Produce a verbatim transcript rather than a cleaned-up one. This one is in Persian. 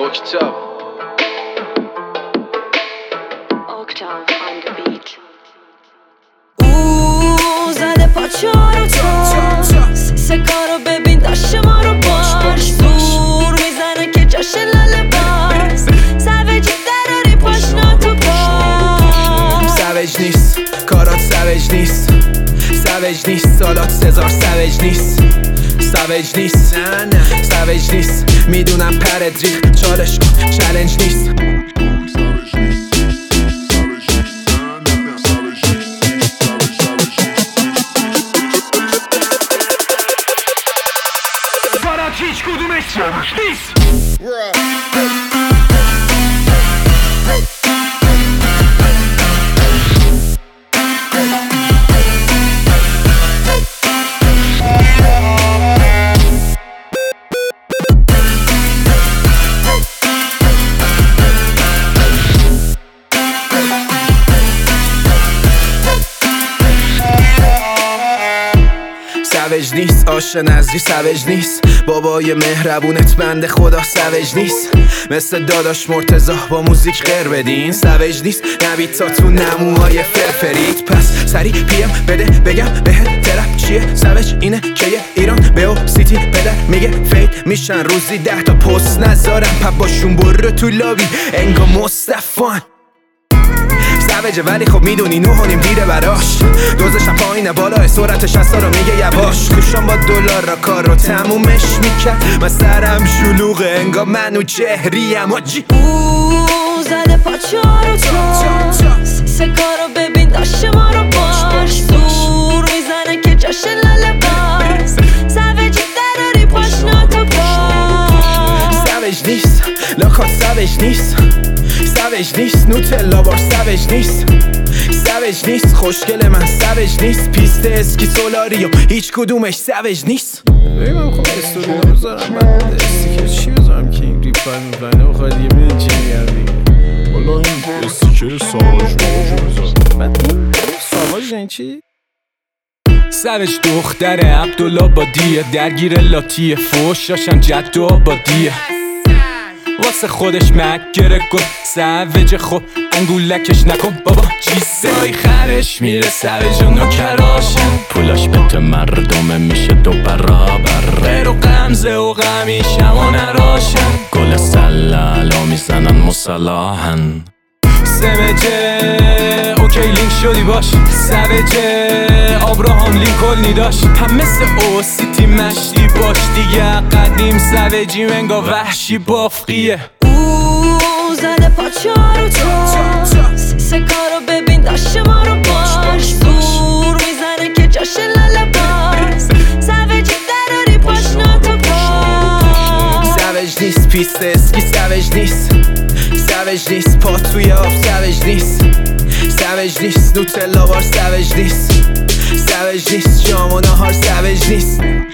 اوکتاو Octave on the beat. او زده پاچه رو تا سکارو ببین داشت ما رو باش زور میزنه که جاش لاله باز سویجی دراری پاشنا تو پاس سویج نیست کارات سویج نیست سویج نیست سالات سزار سویج نیست سویج نیست سویج نیست میدونم پرد ریخ چالش کن چالنج نیست هیچ کدومش نیست. سویج نیست آش نظری سویج نیست بابای مهربونت بنده خدا سویج نیست مثل داداش مرتضی با موزیک غیر بدین سویج نیست نوید تا تو نموهای فرفرید پس سری پیم بده بگم بهت ترپ چیه سویج اینه که یه ایران به سیتی پدر میگه فید میشن روزی ده تا پست نذارم پپ باشون برو تو لابی انگا مصطفان سویجه ولی خب میدونی نه و نیم دیره براش دوزشم پایینه بالا سرعت شصتا رو میگه یواش گوشم با دلار را کار رو تمومش میکرد من سرم شلوغه انگا منو چهریم آجی او زده پاچه رو تا سکارو ببین داشت ما رو باش زور میزنه که جاش لاله باز سویجی دراری پاشنا تو پاس سویج نیست لاکات سویج نیست سویج نیست نوتلا بار سویج نیست سویج نیست خوشگل من سویج نیست پیست اسکی سولاری و هیچ کدومش سویج نیست بگم خب استوری رو بذارم بعد استیکر چی بذارم که این ریپ باید میبنه بخواهد یه میدن چی میگم دیگه والا این استیکر ساواج رو بذارم بعد این ساواج این چی؟ سویج دختر عبدالآبادیه درگیر لاتی فوشاشم جد و آبادیه واسه خودش مکره کن سویج خب انگولکش نکن بابا چیزایی خرش میره سویج و نوکراشن پولاش به مردم میشه دو برابر غیر و غمزه و غمیشم و نراشن گل سلالو میزنن مسلاحن سویجه اوکی لینک شدی باش سویجه آبراهام لینکلنی داشت هم مثل او سیتی مشتی باش دیگه قدیم سویجی منگا وحشی بافقیه او زده پاچه رو تا سکارو ببین داشت ما رو باش زور میزنه که جاش لاله باز سویجی دراری پاشنا تو پاس سویج نیست پیست اسکی سویج نیست سویج نیست پا توی آب سویج نیست سویج نیست نوتلا بار سویج نیست سویج نیست جام و نهار سویج نیست